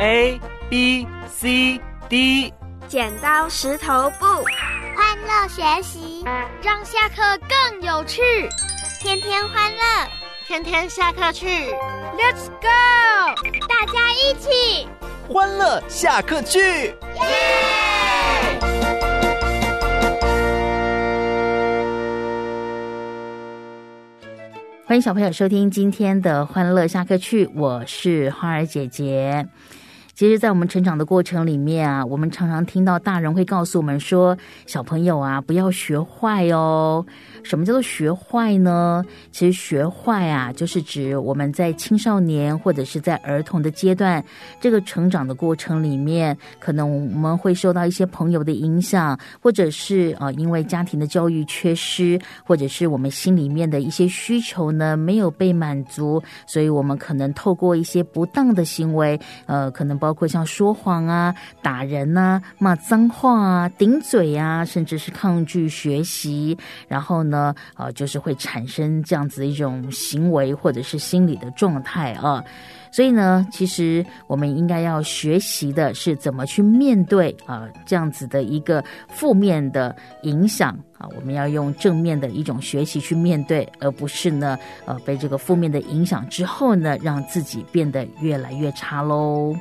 A B C D。 剪刀石头布， 欢乐学习， 让下课更有趣。 天天欢乐， 天天下课去。 Let's go！ 大家一起欢乐下课去！ 耶！ 欢迎小朋友收听今天的欢乐下课去，我是花儿姐姐。其实在我们成长的过程里面啊，我们常常听到大人会告诉我们说，小朋友啊，不要学坏哦。什么叫做学坏呢？其实学坏啊，就是指我们在青少年或者是在儿童的阶段，这个成长的过程里面，可能我们会受到一些朋友的影响，或者是因为家庭的教育缺失，或者是我们心里面的一些需求呢没有被满足，所以我们可能透过一些不当的行为，可能包括像说谎啊、打人啊、骂脏话啊、顶嘴啊，甚至是抗拒学习，然后呢就是会产生这样子的一种行为或者是心理的状态啊。所以呢，其实我们应该要学习的是怎么去面对这样子的一个负面的影响啊，我们要用正面的一种学习去面对，而不是呢被这个负面的影响之后呢，让自己变得越来越差咯。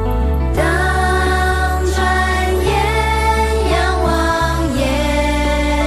当转眼仰望耶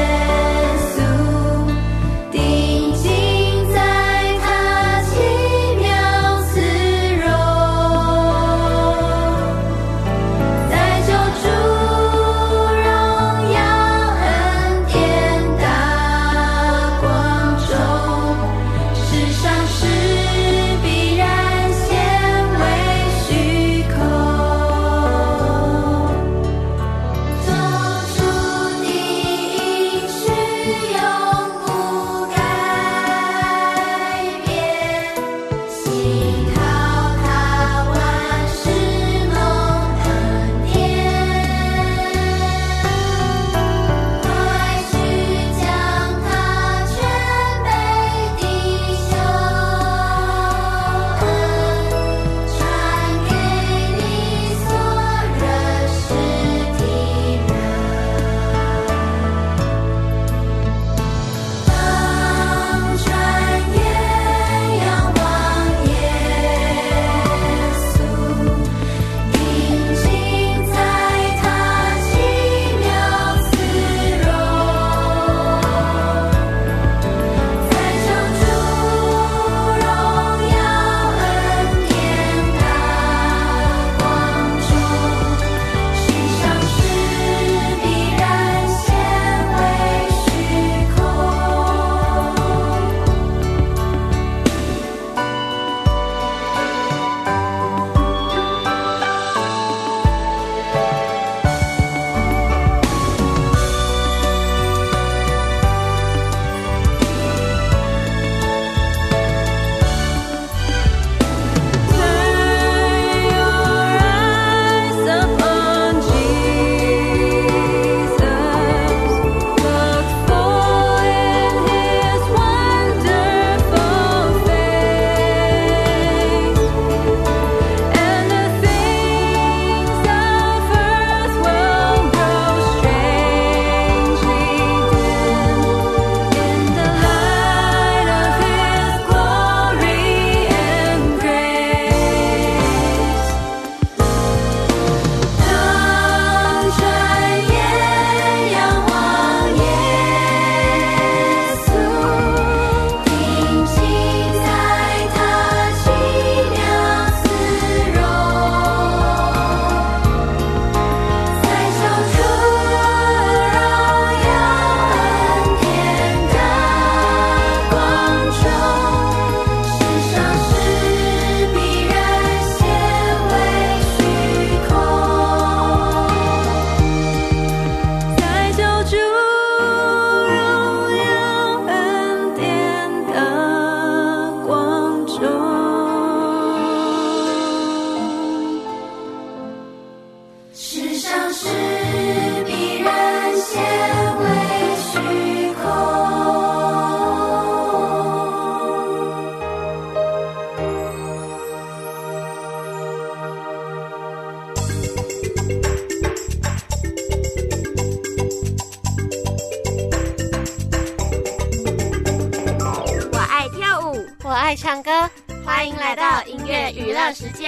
爱唱歌，欢迎来到音乐娱乐时间。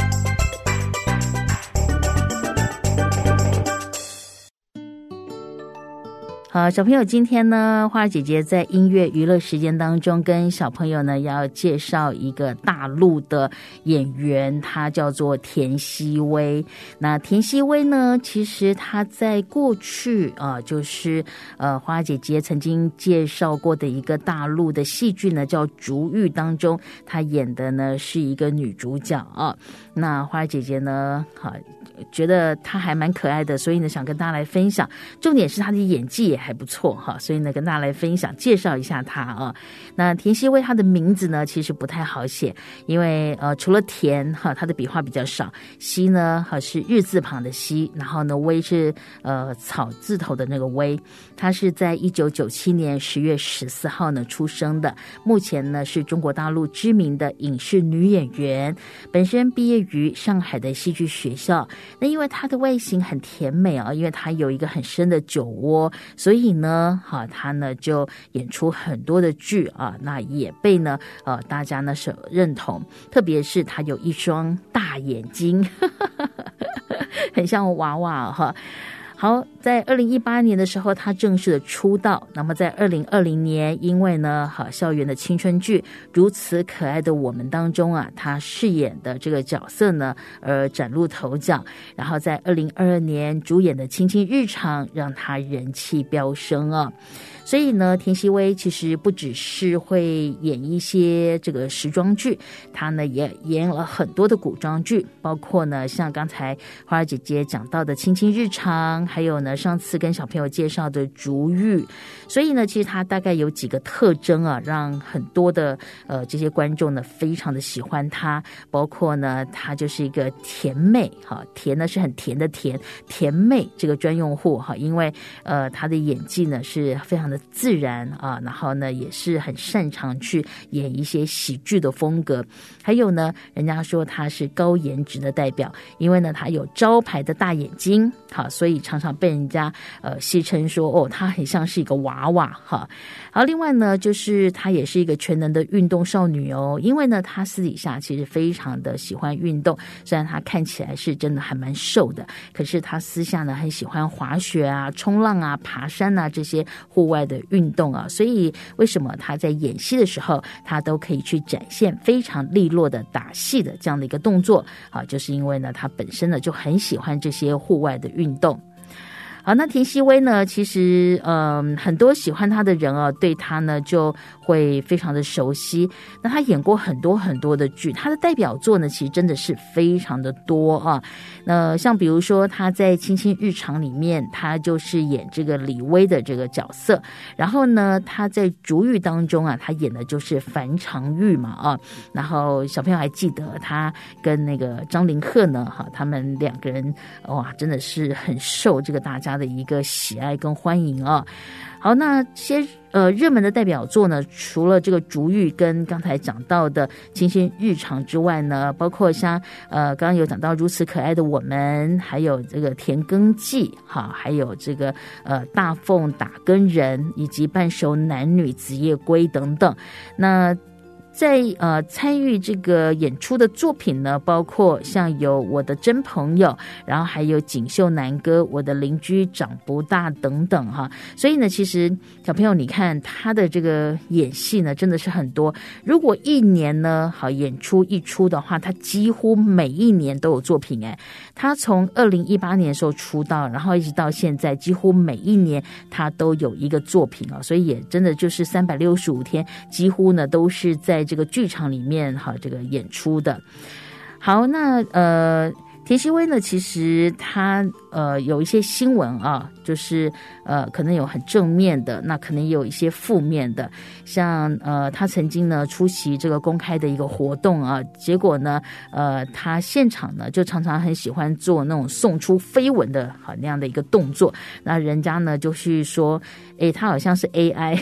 好，小朋友，今天呢，花儿姐姐在音乐娱乐时间当中跟小朋友呢要介绍一个大陆的演员，他叫做田曦薇。那田曦薇呢，其实他在过去就是花儿姐姐曾经介绍过的一个大陆的戏剧呢，叫《竹玉》当中，她演的呢是一个女主角啊。那花儿姐姐呢，觉得她还蛮可爱的，所以呢想跟大家来分享。重点是她的演技也还不错哈，所以呢跟大家来分享介绍一下她啊。那田曦薇她的名字呢其实不太好写，因为除了田哈，她的笔画比较少，曦呢是日字旁的曦，然后呢薇是草字头的那个薇。她是在1997年10月14号呢出生的，目前呢是中国大陆知名的影视女演员，本身毕业于上海的戏剧学校。那因为她的外形很甜美啊，因为她有一个很深的酒窝，所以呢她呢就演出很多的剧啊，那也被呢大家呢是认同，特别是她有一双大眼睛很像娃娃哈。好，在2018年的时候，他正式的出道。那么在2020年，因为呢，校园的青春剧《如此可爱的我们》当中啊，他饰演的这个角色呢，而崭露头角。然后在2022年主演的《亲亲日常》，让他人气飙升啊。所以呢，田曦薇其实不只是会演一些这个时装剧，她呢也演了很多的古装剧，包括呢像刚才花儿姐姐讲到的《亲亲日常》，还有呢上次跟小朋友介绍的《竹玉》。所以呢，其实她大概有几个特征啊，让很多的这些观众呢非常的喜欢她，包括呢她就是一个甜妹哈，甜呢是很甜的甜，甜妹这个专用户哈，因为她的演技呢是非常的自然啊，然后呢也是很擅长去演一些喜剧的风格。还有呢，人家说他是高颜值的代表，因为呢他有招牌的大眼睛，好，所以常常被人家戏称说他很像是一个娃娃哈。好，另外呢就是她也是一个全能的运动少女哦，因为呢她私底下其实非常的喜欢运动，虽然她看起来是真的还蛮瘦的，可是她私下呢很喜欢滑雪啊、冲浪啊、爬山啊这些户外的运动啊，所以为什么她在演戏的时候她都可以去展现非常利落的打戏的这样的一个动作啊，就是因为呢她本身呢就很喜欢这些户外的运动。好，那田曦薇呢，其实很多喜欢她的人啊，对她呢就会非常的熟悉。那她演过很多很多的剧，她的代表作呢其实真的是非常的多啊。那像比如说她在《亲亲日常》里面，她就是演这个李薇的这个角色。然后呢，她在《竹玉》当中啊，她演的就是樊长玉嘛啊。然后小朋友还记得她跟那个张凌赫呢，他们两个人哇，真的是很受这个大家的一个喜爱跟欢迎啊。好，那些热门的代表作呢，除了这个《竹玉》跟刚才讲到的《亲亲日常》之外呢，包括像刚刚有讲到《如此可爱的我们》，还有这个《田耕记》哈，还有这个大凤打更人，以及半熟男女子夜归等等。那在参与这个演出的作品呢，包括像有我的真朋友，然后还有锦绣男歌、我的邻居长不大等等哈。所以呢，其实小朋友你看他的这个演戏呢，真的是很多。如果一年呢好演出一出的话，他几乎每一年都有作品哎。他从2018年的时候出道，然后一直到现在，几乎每一年他都有一个作品啊，所以也真的就是365天，几乎呢都是在这个剧场里面这个演出的。好，那田曦薇呢，其实她有一些新闻啊，就是可能有很正面的，那可能也有一些负面的。像她曾经呢出席这个公开的一个活动啊，结果呢她现场呢就常常很喜欢做那种送出绯闻的那样的一个动作，那人家呢就是说她好像是 AI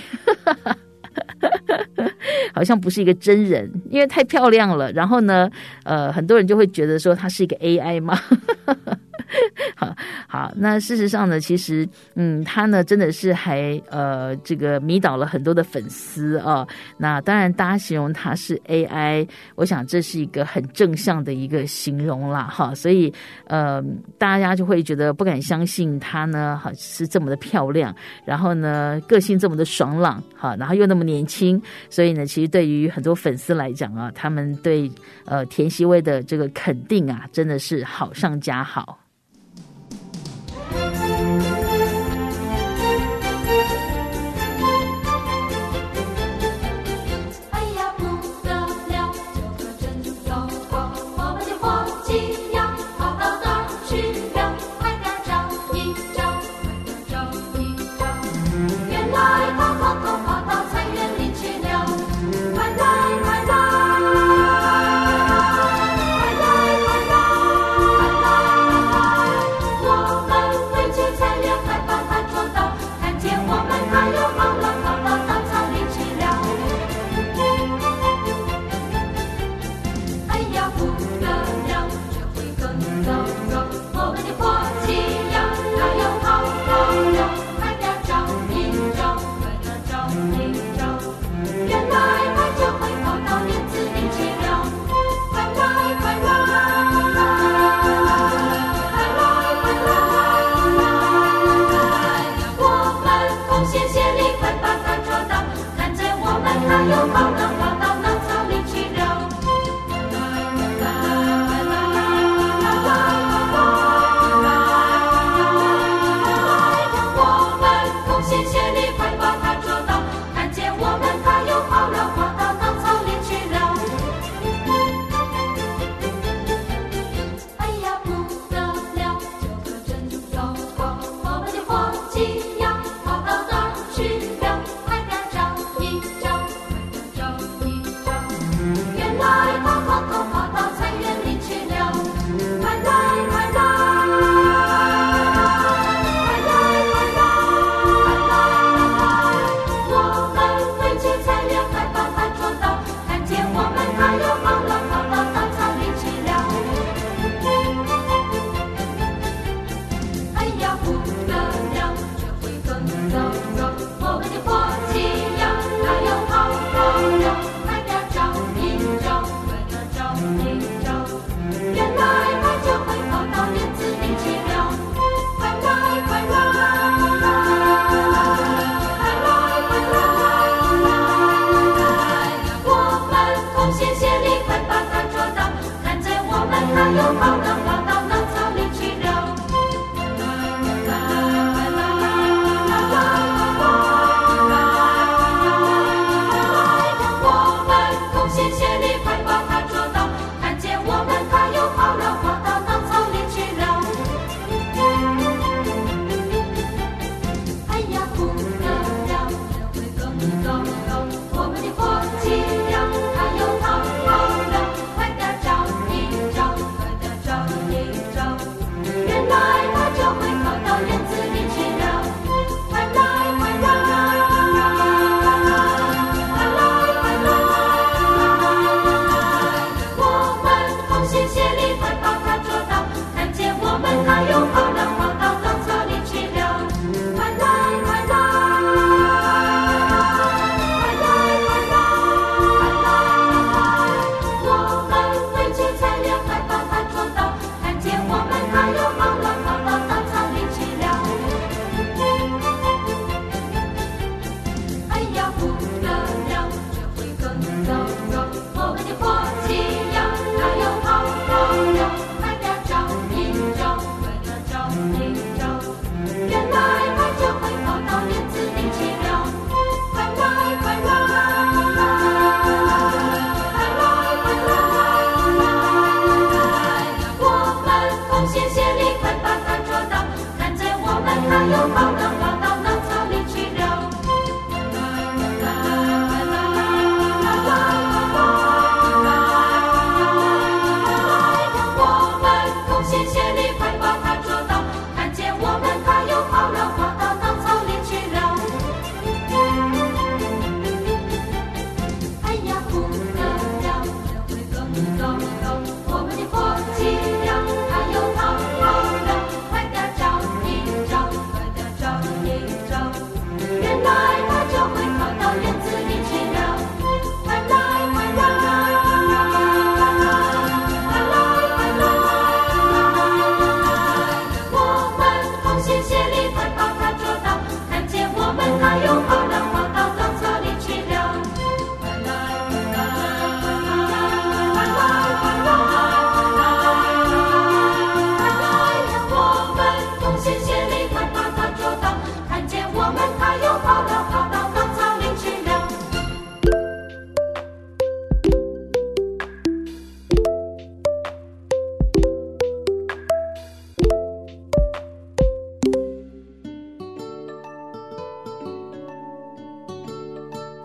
好像不是一个真人，因为太漂亮了，然后呢很多人就会觉得说她是一个 AI 嘛好，那事实上呢，其实他呢真的是还这个迷倒了很多的粉丝啊。那当然，大家形容他是 AI， 我想这是一个很正向的一个形容啦哈。所以大家就会觉得不敢相信他呢是这么的漂亮，然后呢个性这么的爽朗哈，然后又那么年轻，所以呢，其实对于很多粉丝来讲啊，他们对田曦薇的这个肯定啊，真的是好上加好。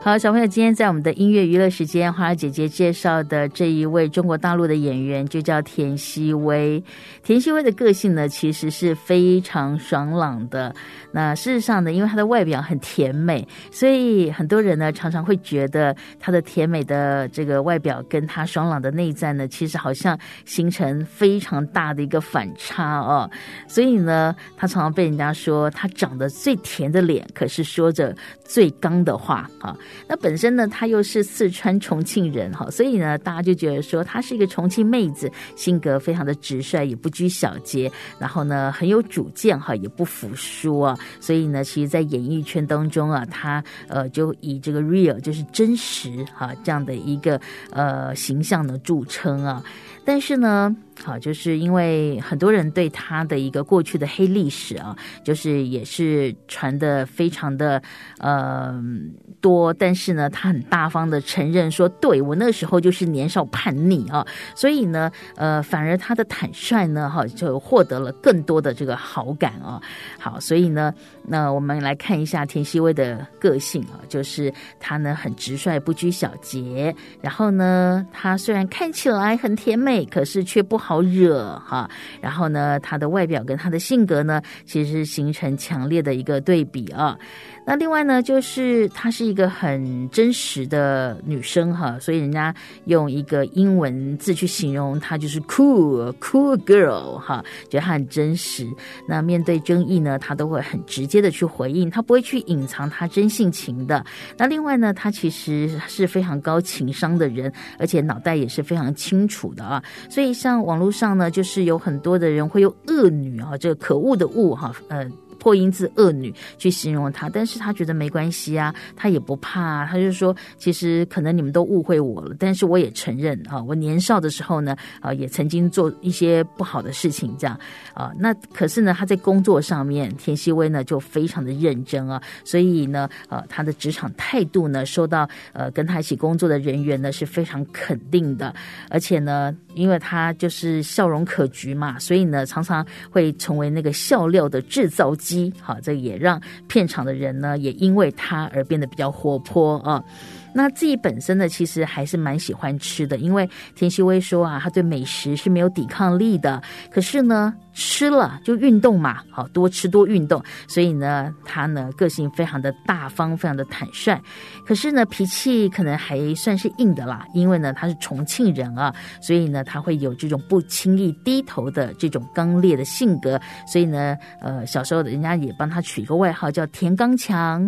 好，小朋友，今天在我们的音乐娱乐时间，花儿姐姐介绍的这一位中国大陆的演员就叫田曦薇。田曦薇的个性呢，其实是非常爽朗的。那事实上呢，因为她的外表很甜美，所以很多人呢常常会觉得她的甜美的这个外表跟她爽朗的内在呢，其实好像形成非常大的一个反差哦。所以呢，她常常被人家说她长得最甜的脸，可是说着最刚的话啊。那本身呢，她又是四川重庆人哈，所以呢，大家就觉得说她是一个重庆妹子，性格非常的直率，也不拘小节，然后呢很有主见哈，也不服输啊。所以呢，其实在演艺圈当中啊，她就以这个 real 就是真实哈这样的一个形象呢著称啊。但是呢，好，就是因为很多人对他的一个过去的黑历史啊，就是也是传的非常的多，但是呢，他很大方的承认说，对，我那时候就是年少叛逆啊，所以呢，反而他的坦率呢，哈，就获得了更多的这个好感啊。好，所以呢，那我们来看一下田曦薇的个性啊，就是他呢很直率，不拘小节，然后呢，他虽然看起来很甜美，可是却不好惹哈。然后呢，他的外表跟他的性格呢，其实是形成强烈的一个对比啊。那另外呢，就是她是一个很真实的女生哈，所以人家用一个英文字去形容她，就是 cool girl 哈，觉得她很真实。那面对争议呢，她都会很直接的去回应，她不会去隐藏她真性情的。那另外呢，她其实是非常高情商的人，而且脑袋也是非常清楚的啊。所以像网络上呢，就是有很多的人会用恶女啊，这个可恶的恶哈，破音字恶女去形容她，但是她觉得没关系啊，她也不怕啊，她就说其实可能你们都误会我了，但是我也承认啊，我年少的时候呢，也曾经做一些不好的事情，这样啊，那可是呢，她在工作上面，田曦薇呢就非常的认真啊，所以呢，她的职场态度呢，受到跟她一起工作的人员呢是非常肯定的，而且呢，因为她就是笑容可掬嘛，所以呢，常常会成为那个笑料的制造机。好，这也让片场的人呢，也因为他而变得比较活泼啊。那自己本身呢，其实还是蛮喜欢吃的，因为田曦薇说啊，他对美食是没有抵抗力的。可是呢，吃了就运动嘛，好，多吃多运动，所以呢，他呢个性非常的大方，非常的坦率。可是呢，脾气可能还算是硬的啦，因为呢他是重庆人啊，所以呢他会有这种不轻易低头的这种刚烈的性格。所以呢，小时候人家也帮他取一个外号叫田刚强。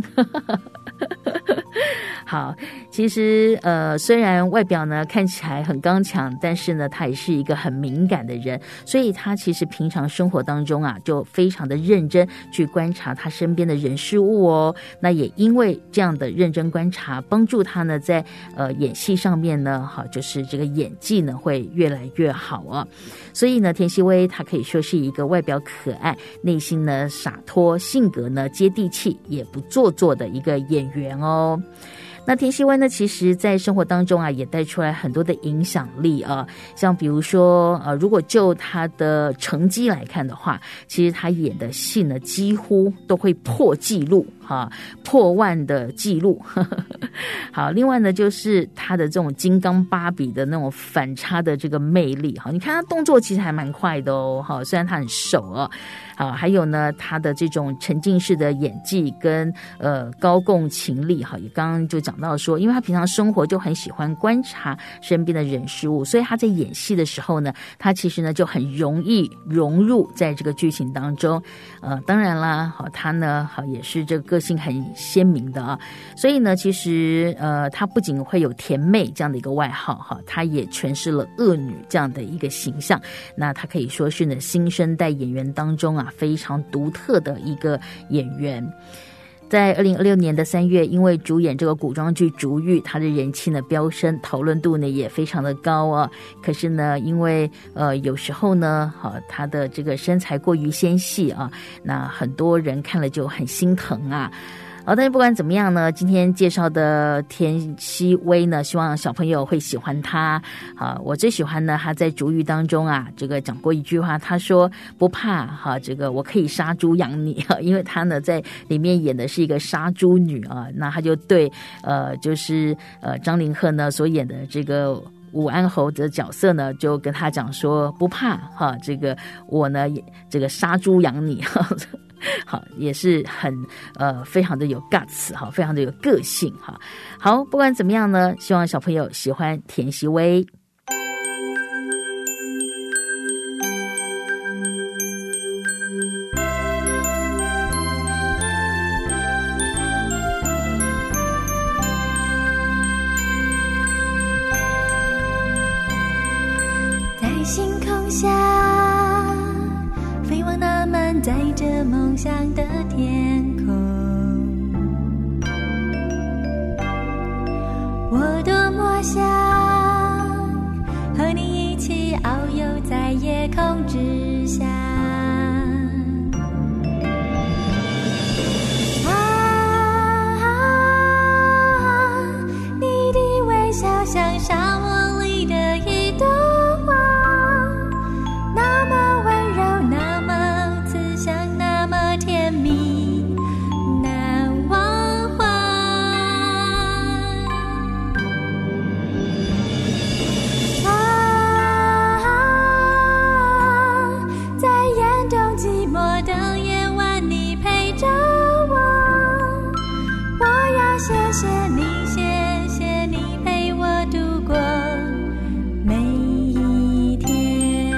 好，其实虽然外表呢看起来很刚强，但是呢他也是一个很敏感的人，所以他其实平常生活当中啊就非常的认真去观察他身边的人事物哦。那也因为这样的认真观察，帮助他呢在演戏上面呢，好，就是这个演技呢会越来越好啊。所以呢，田曦薇她可以说是一个外表可爱，内心呢洒脱，性格呢接地气，也不做作的一个演员哦。那田曦薇呢，其实在生活当中啊，也带出来很多的影响力啊。像比如说，如果就他的成绩来看的话，其实他演的戏呢，几乎都会破纪录哈，破万的纪录。好，另外呢，就是他的这种金刚芭比的那种反差的这个魅力哈。你看他动作其实还蛮快的哦，哈，虽然他很瘦哦。好，还有呢，他的这种沉浸式的演技跟高共情力哈，也刚刚就讲到说，因为他平常生活就很喜欢观察身边的人事物，所以他在演戏的时候呢，他其实呢就很容易融入在这个剧情当中。当然啦，好，他呢好也是这个个性很鲜明的啊，所以呢，其实他不仅会有甜妹这样的一个外号哈，他也诠释了恶女这样的一个形象。那他可以说是呢新生代演员当中啊非常独特的一个演员。在2026年的3月，因为主演这个古装剧《竹玉》，他的人气呢飙升，讨论度呢也非常的高啊。可是呢，因为有时候呢，他的这个身材过于纤细啊，那很多人看了就很心疼啊。 好，但是不管怎么样呢，今天介绍的田曦薇呢，希望小朋友会喜欢他。我最喜欢呢，他在主语当中啊，这个讲过一句话，他说不怕这个我可以杀猪养你因为他呢在里面演的是一个杀猪女啊，那他就对就是张凌赫呢所演的这个武安侯的角色呢，就跟他讲说不怕这个我呢这个杀猪养你好，也是很非常的有 guts 非常的有个性好，不管怎么样呢，希望小朋友喜欢田曦薇。 星空下飞往那满载着梦想的天空，我多么想和你一起遨游在夜空之下，你的微笑像沙漠里的一朵花，那么温柔，那么慈祥，那么甜蜜，难忘怀。在严冬寂寞的夜晚，你陪着我，我要谢谢你，谢谢你陪我度过每一天。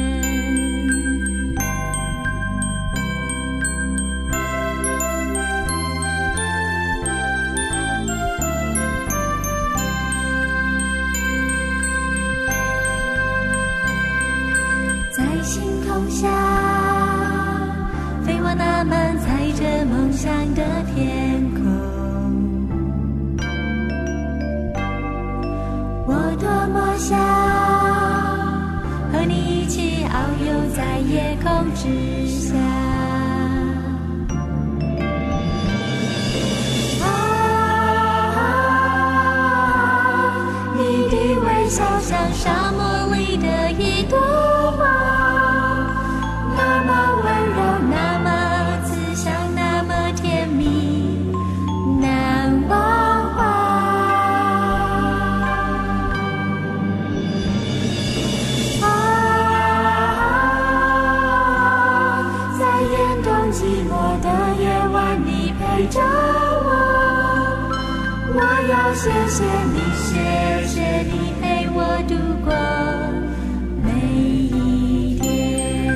在星空下飞往那满载着梦想的天空，我多么想和你一起遨游在夜空之下，你的微笑像沙漠里的一朵花，那么温柔，那么慈祥，那么甜蜜，难忘怀。在严冬寂寞的夜晚，你陪着我，我要谢谢你，谢谢你陪我度过每一天。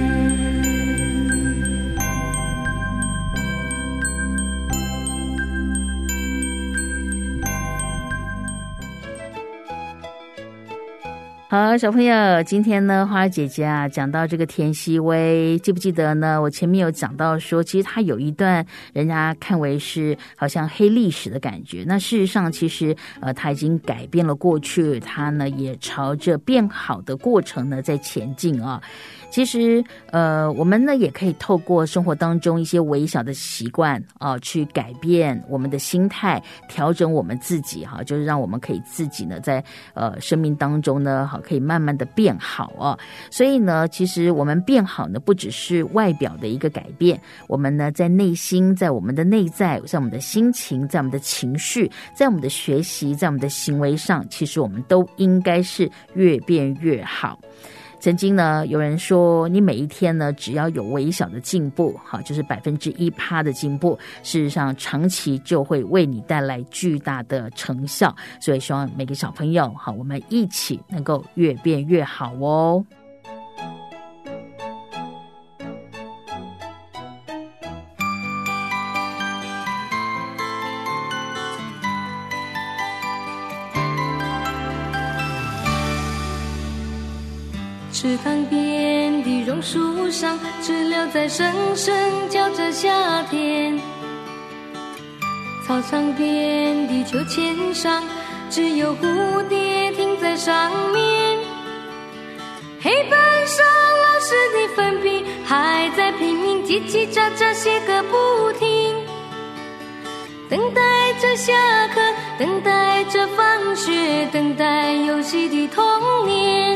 好，小朋友，今天呢，花儿姐姐啊讲到这个田曦薇，记不记得呢？我前面有讲到说，其实她有一段人家看为是好像黑历史的感觉。那事实上，其实她已经改变了过去，她呢也朝着变好的过程呢在前进啊。其实我们呢也可以透过生活当中一些微小的习惯去改变我们的心态，调整我们自己就是让我们可以自己呢在生命当中呢可以慢慢的变好所以呢其实我们变好呢不只是外表的一个改变，我们呢在内心，在我们的内在，在我们的心情，在我们的情绪，在我们的学习，在我们的行为上，其实我们都应该是越变越好。曾经呢有人说，你每一天呢只要有微小的进步就是 1% 的进步，事实上长期就会为你带来巨大的成效。所以希望每个小朋友我们一起能够越变越好哦。 池塘边的榕树上，知了在声声叫着夏天。操场边的秋千上，只有蝴蝶停在上面。黑板上老师的粉笔还在拼命叽叽喳喳写个不停。 等待着下课，等待着放学，等待游戏的童年。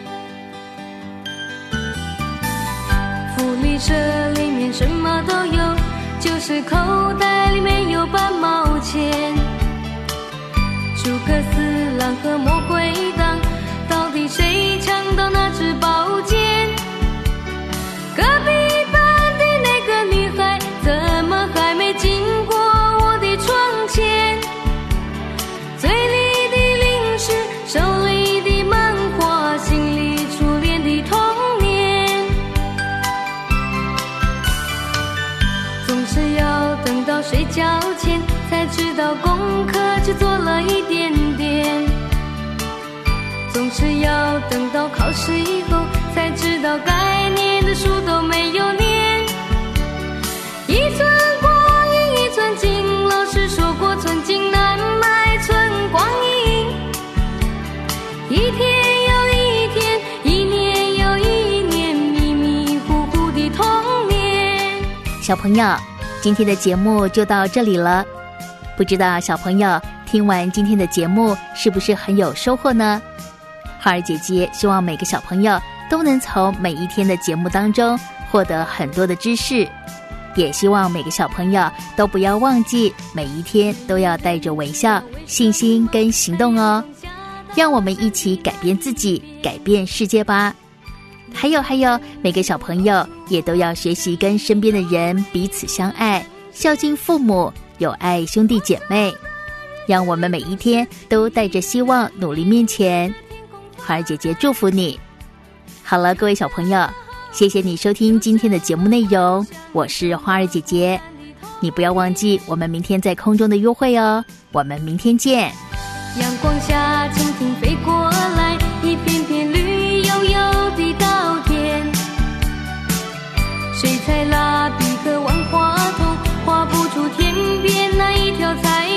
福利社里面什么都有，就是口袋里面有半毛钱。诸葛四郎和魔鬼党，到底谁抢到那支宝剑？隔壁班的那个女孩，怎么还没经过我的窗前？嘴里的零食，手里的漫画，心里初恋的童年。总是要等到睡觉前，才知道功课只做了一点点。总是要等到考试以后，才知道该念的书都没有念。一寸光阴一寸金，老师说过寸金难买寸光阴。一天又一天，一年又一年，迷迷糊糊的童年。 小朋友，今天的节目就到这里了。不知道小朋友听完今天的节目是不是很有收获呢？花儿姐姐希望每个小朋友都能从每一天的节目当中获得很多的知识，也希望每个小朋友都不要忘记每一天都要带着微笑、信心跟行动哦。让我们一起改变自己，改变世界吧。还有，每个小朋友也都要学习跟身边的人彼此相爱，孝敬父母，有爱兄弟姐妹。让我们每一天都带着希望努力面前。花儿姐姐祝福你。好了，各位小朋友，谢谢你收听今天的节目内容，我是花儿姐姐。你不要忘记我们明天在空中的约会哦，我们明天见。 阳光下蜻蜓飞过来，一片片绿油油的稻田。水彩蜡笔和万花筒画不出天边那一条彩